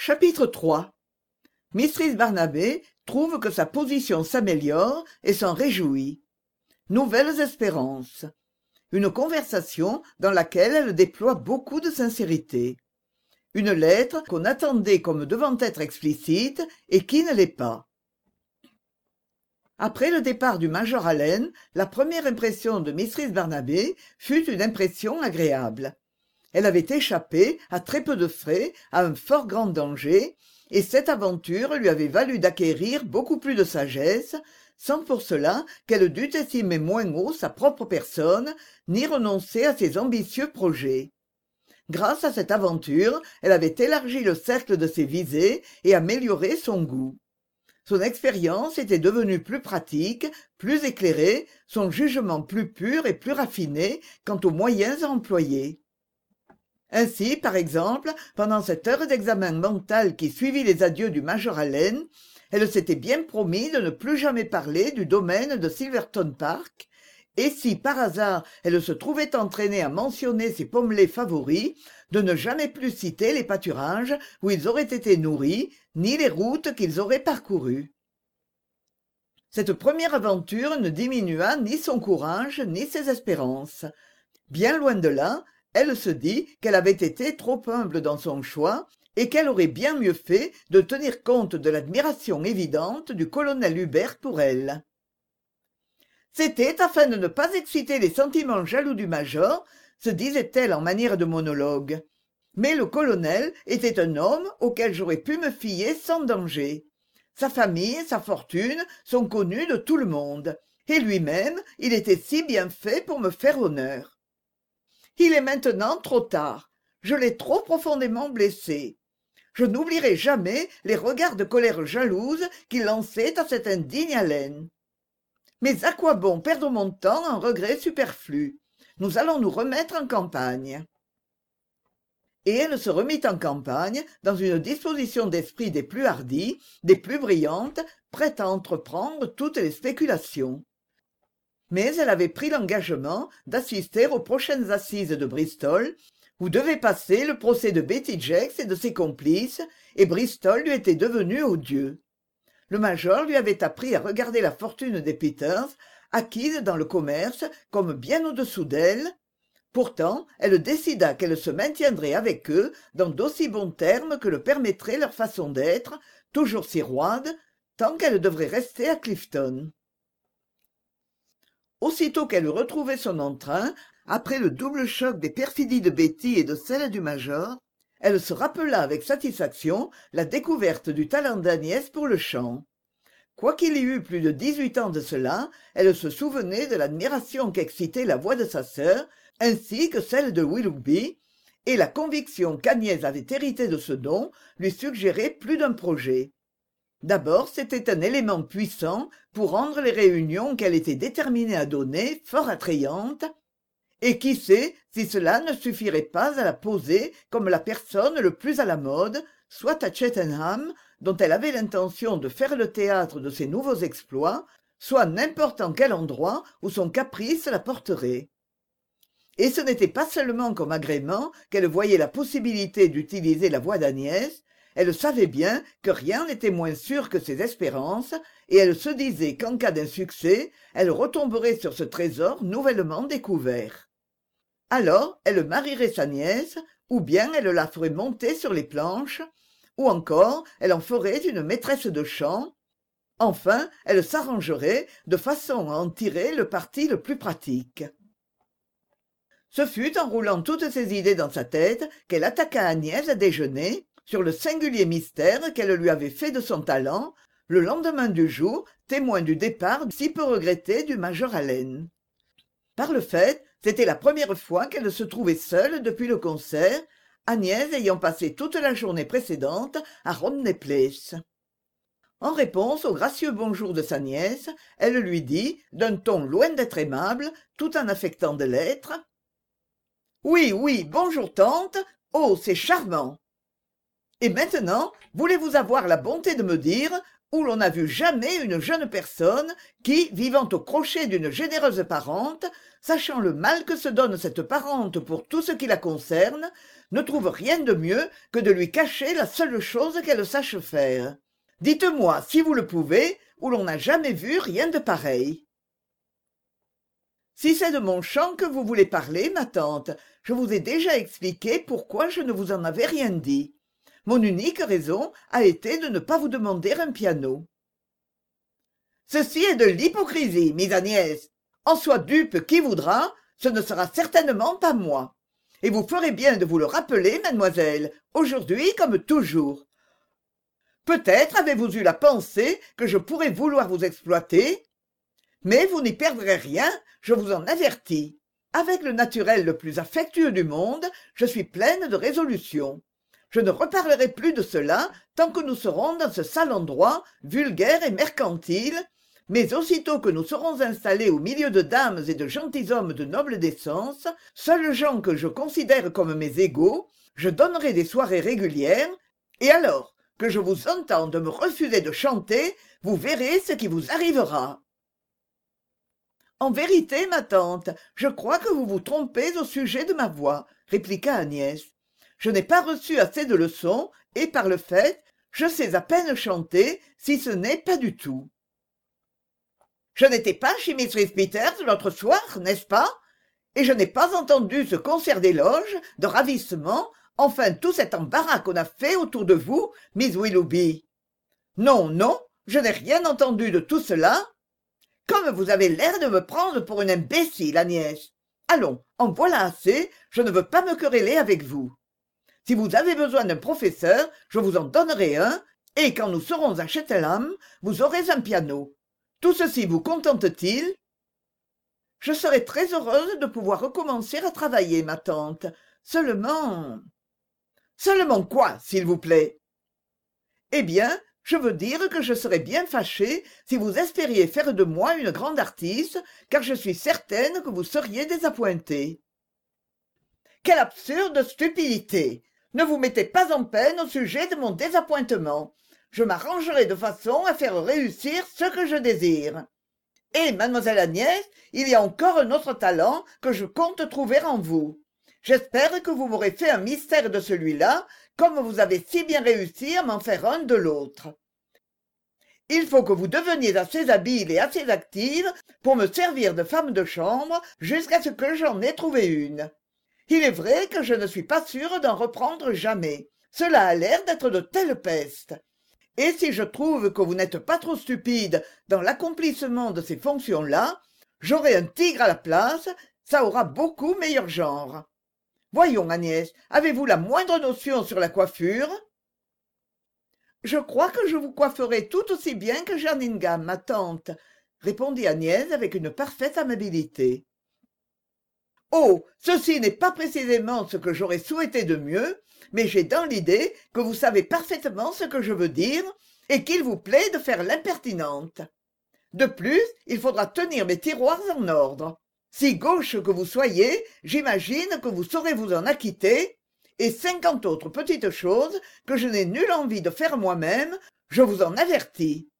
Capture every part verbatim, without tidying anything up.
Chapitre trois. Mrs Barnabé trouve que sa position s'améliore et s'en réjouit. Nouvelles espérances. Une conversation dans laquelle elle déploie beaucoup de sincérité. Une lettre qu'on attendait comme devant être explicite et qui ne l'est pas. Après le départ du major Allen, la première impression de Mrs Barnabé fut une impression agréable. Elle avait échappé, à très peu de frais, à un fort grand danger, et cette aventure lui avait valu d'acquérir beaucoup plus de sagesse, sans pour cela qu'elle dût estimer moins haut sa propre personne, ni renoncer à ses ambitieux projets. Grâce à cette aventure, elle avait élargi le cercle de ses visées et amélioré son goût. Son expérience était devenue plus pratique, plus éclairée, son jugement plus pur et plus raffiné quant aux moyens à employer. Ainsi, par exemple, pendant cette heure d'examen mental qui suivit les adieux du major Allen, elle s'était bien promis de ne plus jamais parler du domaine de Silverton Park, et si par hasard elle se trouvait entraînée à mentionner ses pommelets favoris, de ne jamais plus citer les pâturages où ils auraient été nourris, ni les routes qu'ils auraient parcourues. Cette première aventure ne diminua ni son courage ni ses espérances. Bien loin de là, elle se dit qu'elle avait été trop humble dans son choix et qu'elle aurait bien mieux fait de tenir compte de l'admiration évidente du colonel Hubert pour elle. C'était afin de ne pas exciter les sentiments jaloux du major, se disait-elle en manière de monologue. Mais le colonel était un homme auquel j'aurais pu me fier sans danger. Sa famille, sa fortune sont connus de tout le monde, et lui-même, il était si bien fait pour me faire honneur. Il est maintenant trop tard. Je l'ai trop profondément blessé. Je n'oublierai jamais les regards de colère jalouse qu'il lançait à cette indigne Allen. Mais à quoi bon perdre mon temps en regrets superflus? Nous allons nous remettre en campagne. Et elle se remit en campagne dans une disposition d'esprit des plus hardies, des plus brillantes, prête à entreprendre toutes les spéculations. Mais elle avait pris l'engagement d'assister aux prochaines assises de Bristol, où devait passer le procès de Betty Jacks et de ses complices, et Bristol lui était devenu odieux. Le major lui avait appris à regarder la fortune des Peters, acquise dans le commerce, comme bien au-dessous d'elle. Pourtant, elle décida qu'elle se maintiendrait avec eux dans d'aussi bons termes que le permettrait leur façon d'être, toujours si roide, tant qu'elle devrait rester à Clifton. Aussitôt qu'elle eut retrouvé son entrain, après le double choc des perfidies de Betty et de celles du major, elle se rappela avec satisfaction la découverte du talent d'Agnès pour le chant. Quoiqu'il y eût plus de dix-huit ans de cela, elle se souvenait de l'admiration qu'excitait la voix de sa sœur, ainsi que celle de Willoughby, et la conviction qu'Agnès avait hérité de ce don lui suggérait plus d'un projet. D'abord, c'était un élément puissant pour rendre les réunions qu'elle était déterminée à donner fort attrayantes, et qui sait si cela ne suffirait pas à la poser comme la personne le plus à la mode, soit à Cheltenham, dont elle avait l'intention de faire le théâtre de ses nouveaux exploits, soit n'importe en quel endroit où son caprice la porterait. Et ce n'était pas seulement comme agrément qu'elle voyait la possibilité d'utiliser la voix d'Agnès, elle savait bien que rien n'était moins sûr que ses espérances, et elle se disait qu'en cas d'insuccès, elle retomberait sur ce trésor nouvellement découvert. Alors, elle marierait sa nièce, ou bien elle la ferait monter sur les planches, ou encore elle en ferait une maîtresse de chant. Enfin, elle s'arrangerait de façon à en tirer le parti le plus pratique. Ce fut en roulant toutes ces idées dans sa tête qu'elle attaqua Agnès à déjeuner, sur le singulier mystère qu'elle lui avait fait de son talent, le lendemain du jour, témoin du départ si peu regretté du major Allen. Par le fait, c'était la première fois qu'elle se trouvait seule depuis le concert, Agnès ayant passé toute la journée précédente à Rodney Place. En réponse au gracieux bonjour de sa nièce, elle lui dit, d'un ton loin d'être aimable, tout en affectant de l'être: « Oui, oui, bonjour tante, oh, c'est charmant. Et maintenant, voulez-vous avoir la bonté de me dire où l'on n'a vu jamais une jeune personne qui, vivant au crochet d'une généreuse parente, sachant le mal que se donne cette parente pour tout ce qui la concerne, ne trouve rien de mieux que de lui cacher la seule chose qu'elle sache faire. Dites-moi, si vous le pouvez, où l'on n'a jamais vu rien de pareil. Si c'est de mon chant que vous voulez parler, ma tante, je vous ai déjà expliqué pourquoi je ne vous en avais rien dit. Mon unique raison a été de ne pas vous demander un piano. Ceci est de l'hypocrisie, Miss Agnès. En soit dupe qui voudra, ce ne sera certainement pas moi. Et vous ferez bien de vous le rappeler, mademoiselle, aujourd'hui comme toujours. Peut-être avez-vous eu la pensée que je pourrais vouloir vous exploiter, mais vous n'y perdrez rien, je vous en avertis. Avec le naturel le plus affectueux du monde, je suis pleine de résolution. Je ne reparlerai plus de cela tant que nous serons dans ce sale endroit, vulgaire et mercantile, mais aussitôt que nous serons installés au milieu de dames et de gentilshommes de noble décence, seuls gens que je considère comme mes égaux, je donnerai des soirées régulières, et alors que je vous entende me refuser de chanter, vous verrez ce qui vous arrivera. En vérité, ma tante, je crois que vous vous trompez au sujet de ma voix, répliqua Agnès. Je n'ai pas reçu assez de leçons, et par le fait, je sais à peine chanter, si ce n'est pas du tout. Je n'étais pas chez mistress Peters l'autre soir, n'est-ce pas? Et je n'ai pas entendu ce concert d'éloges, de ravissement, enfin tout cet embarras qu'on a fait autour de vous, Miss Willoughby. Non, non, je n'ai rien entendu de tout cela. Comme vous avez l'air de me prendre pour une imbécile, Agnès. Allons, en voilà assez, je ne veux pas me quereller avec vous. Si vous avez besoin d'un professeur, je vous en donnerai un, et quand nous serons à Cheltenham, vous aurez un piano. Tout ceci vous contente-t-il? Je serai très heureuse de pouvoir recommencer à travailler, ma tante. Seulement... Seulement quoi, s'il vous plaît? Eh bien, je veux dire que je serais bien fâchée si vous espériez faire de moi une grande artiste, car je suis certaine que vous seriez désappointée. Quelle absurde stupidité! Ne vous mettez pas en peine au sujet de mon désappointement. Je m'arrangerai de façon à faire réussir ce que je désire. Et, mademoiselle Agnès, il y a encore un autre talent que je compte trouver en vous. J'espère que vous m'aurez fait un mystère de celui-là, comme vous avez si bien réussi à m'en faire un de l'autre. Il faut que vous deveniez assez habile et assez active pour me servir de femme de chambre jusqu'à ce que j'en ai trouvé une. Il est vrai que je ne suis pas sûre d'en reprendre jamais. Cela a l'air d'être de telle peste. Et si je trouve que vous n'êtes pas trop stupide dans l'accomplissement de ces fonctions-là, j'aurai un tigre à la place, ça aura beaucoup meilleur genre. Voyons, Agnès, avez-vous la moindre notion sur la coiffure? Je crois que je vous coifferai tout aussi bien que Jeanne Ingham, ma tante, répondit Agnès avec une parfaite amabilité. Oh, ceci n'est pas précisément ce que j'aurais souhaité de mieux, mais j'ai dans l'idée que vous savez parfaitement ce que je veux dire et qu'il vous plaît de faire l'impertinente. De plus, il faudra tenir mes tiroirs en ordre. Si gauche que vous soyez, j'imagine que vous saurez vous en acquitter, et cinquante autres petites choses que je n'ai nulle envie de faire moi-même, je vous en avertis.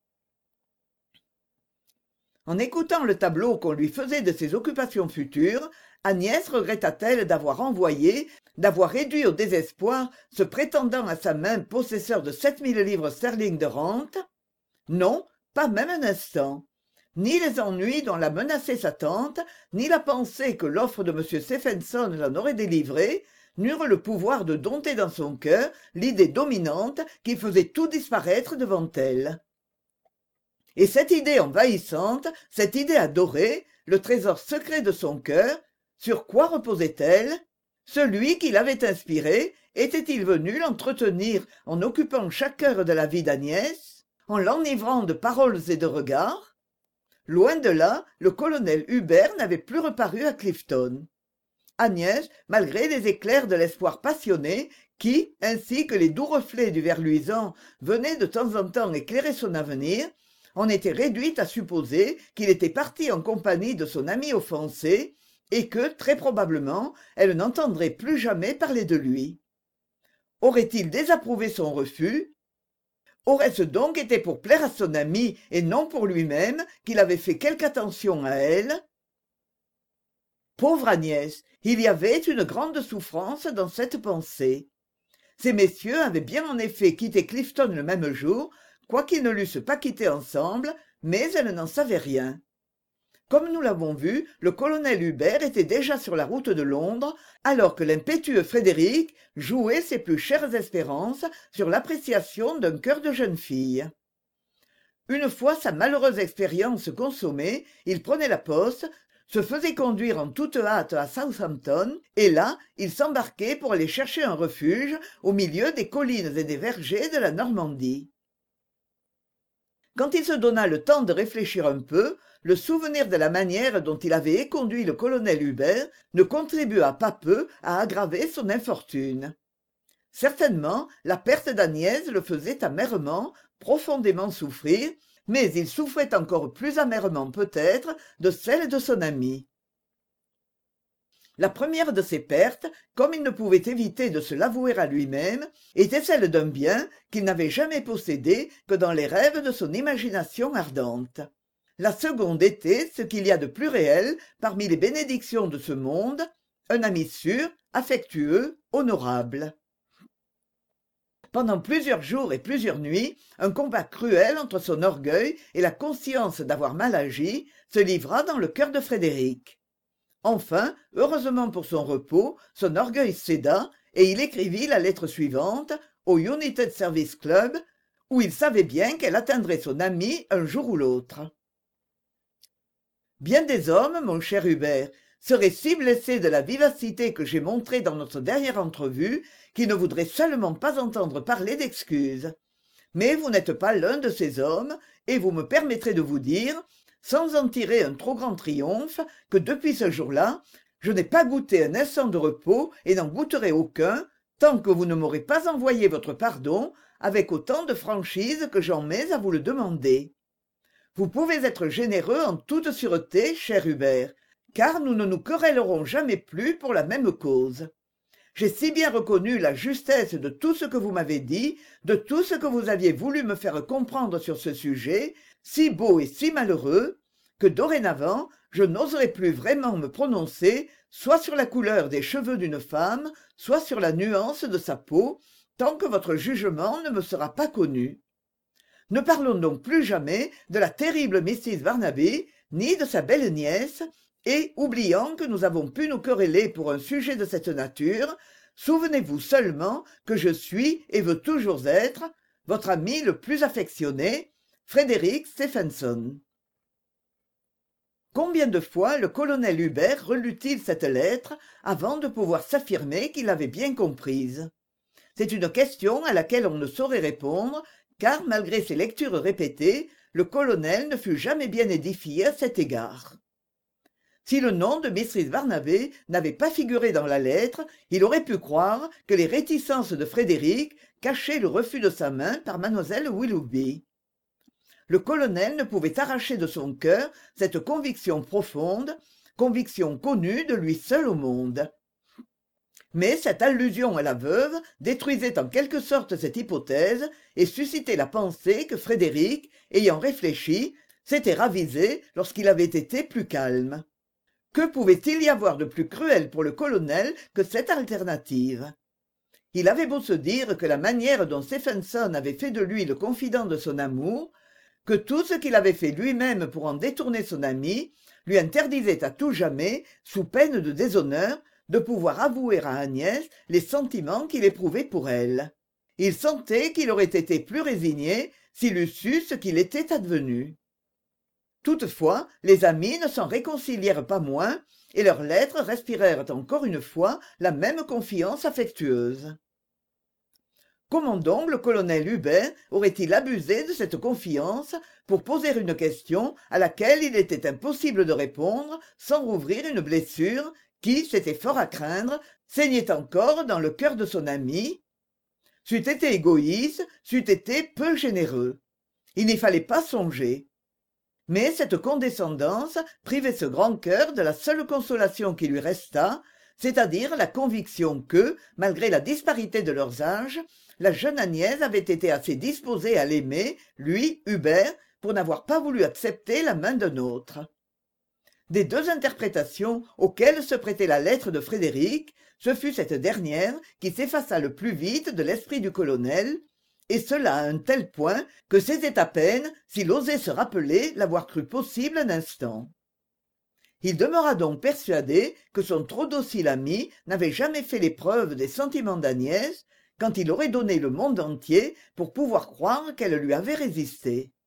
En écoutant le tableau qu'on lui faisait de ses occupations futures, Agnès regretta-t-elle d'avoir envoyé, d'avoir réduit au désespoir ce prétendant à sa main possesseur de sept mille livres sterling de rente? Non, pas même un instant. Ni les ennuis dont la menaçait sa tante, ni la pensée que l'offre de M. Stephenson l'en aurait délivré, n'eurent le pouvoir de dompter dans son cœur l'idée dominante qui faisait tout disparaître devant elle. Et cette idée envahissante, cette idée adorée, le trésor secret de son cœur, sur quoi reposait-elle? Celui qui l'avait inspirée, était-il venu l'entretenir en occupant chaque heure de la vie d'Agnès, en l'enivrant de paroles et de regards? Loin de là, le colonel Hubert n'avait plus reparu à Clifton. Agnès, malgré les éclairs de l'espoir passionné qui, ainsi que les doux reflets du verre luisant, venaient de temps en temps éclairer son avenir, en était réduite à supposer qu'il était parti en compagnie de son ami offensé et que, très probablement, elle n'entendrait plus jamais parler de lui. Aurait-il désapprouvé son refus? Aurait-ce donc été pour plaire à son ami et non pour lui-même qu'il avait fait quelque attention à elle? Pauvre Agnès, il y avait une grande souffrance dans cette pensée. Ces messieurs avaient bien en effet quitté Clifton le même jour, quoiqu'ils ne l'eussent pas quitté ensemble, mais elle n'en savait rien. Comme nous l'avons vu, le colonel Hubert était déjà sur la route de Londres, alors que l'impétueux Frédéric jouait ses plus chères espérances sur l'appréciation d'un cœur de jeune fille. Une fois sa malheureuse expérience consommée, il prenait la poste, se faisait conduire en toute hâte à Southampton, et là, il s'embarquait pour aller chercher un refuge au milieu des collines et des vergers de la Normandie. Quand il se donna le temps de réfléchir un peu, le souvenir de la manière dont il avait éconduit le colonel Hubert ne contribua pas peu à aggraver son infortune. Certainement, la perte d'Agnès le faisait amèrement, profondément souffrir, mais il souffrait encore plus amèrement peut-être de celle de son ami. La première de ces pertes, comme il ne pouvait éviter de se l'avouer à lui-même, était celle d'un bien qu'il n'avait jamais possédé que dans les rêves de son imagination ardente. La seconde était ce qu'il y a de plus réel parmi les bénédictions de ce monde, un ami sûr, affectueux, honorable. Pendant plusieurs jours et plusieurs nuits, un combat cruel entre son orgueil et la conscience d'avoir mal agi se livra dans le cœur de Frédéric. Enfin, heureusement pour son repos, son orgueil céda et il écrivit la lettre suivante au United Service Club, où il savait bien qu'elle atteindrait son ami un jour ou l'autre. Bien des hommes, mon cher Hubert, seraient si blessés de la vivacité que j'ai montrée dans notre dernière entrevue qu'ils ne voudraient seulement pas entendre parler d'excuses. Mais vous n'êtes pas l'un de ces hommes, et vous me permettrez de vous dire, sans en tirer un trop grand triomphe, que depuis ce jour-là, je n'ai pas goûté un instant de repos et n'en goûterai aucun, tant que vous ne m'aurez pas envoyé votre pardon avec autant de franchise que j'en mets à vous le demander. Vous pouvez être généreux en toute sûreté, cher Hubert, car nous ne nous querellerons jamais plus pour la même cause. J'ai si bien reconnu la justesse de tout ce que vous m'avez dit, de tout ce que vous aviez voulu me faire comprendre sur ce sujet, si beau et si malheureux, que dorénavant, je n'oserai plus vraiment me prononcer soit sur la couleur des cheveux d'une femme, soit sur la nuance de sa peau, tant que votre jugement ne me sera pas connu. Ne parlons donc plus jamais de la terrible Missus Barnaby, ni de sa belle nièce, et, oubliant que nous avons pu nous quereller pour un sujet de cette nature, souvenez-vous seulement que je suis et veux toujours être votre ami le plus affectionné, Frédéric Stephenson. Combien de fois le colonel Hubert relut-il cette lettre avant de pouvoir s'affirmer qu'il l'avait bien comprise? C'est une question à laquelle on ne saurait répondre, car malgré ses lectures répétées, le colonel ne fut jamais bien édifié à cet égard. Si le nom de Mistress Barnabé n'avait pas figuré dans la lettre, il aurait pu croire que les réticences de Frédéric cachaient le refus de sa main par mademoiselle Willoughby. Le colonel ne pouvait arracher de son cœur cette conviction profonde, conviction connue de lui seul au monde. Mais cette allusion à la veuve détruisait en quelque sorte cette hypothèse et suscitait la pensée que Frédéric, ayant réfléchi, s'était ravisé lorsqu'il avait été plus calme. Que pouvait-il y avoir de plus cruel pour le colonel que cette alternative? Il avait beau se dire que la manière dont Stephenson avait fait de lui le confident de son amour, que tout ce qu'il avait fait lui-même pour en détourner son ami, lui interdisait à tout jamais, sous peine de déshonneur, de pouvoir avouer à Agnès les sentiments qu'il éprouvait pour elle. Il sentait qu'il aurait été plus résigné s'il eût su ce qu'il était advenu. Toutefois, les amis ne s'en réconcilièrent pas moins, et leurs lettres respirèrent encore une fois la même confiance affectueuse. Comment donc le colonel Hubert aurait-il abusé de cette confiance pour poser une question à laquelle il était impossible de répondre sans rouvrir une blessure qui, c'était fort à craindre, saignait encore dans le cœur de son ami? C'eût été égoïste, c'eût été peu généreux. Il n'y fallait pas songer. Mais cette condescendance privait ce grand cœur de la seule consolation qui lui restât, c'est-à-dire la conviction que, malgré la disparité de leurs âges, la jeune Agnès avait été assez disposée à l'aimer, lui, Hubert, pour n'avoir pas voulu accepter la main d'un autre. des deux interprétations auxquelles se prêtait la lettre de Frédéric, ce fut cette dernière qui s'effaça le plus vite de l'esprit du colonel, et cela à un tel point que c'était à peine s'il osait se rappeler l'avoir cru possible un instant. Il demeura donc persuadé que son trop docile ami n'avait jamais fait l'épreuve des sentiments d'Agnès, quand il aurait donné le monde entier pour pouvoir croire qu'elle lui avait résisté.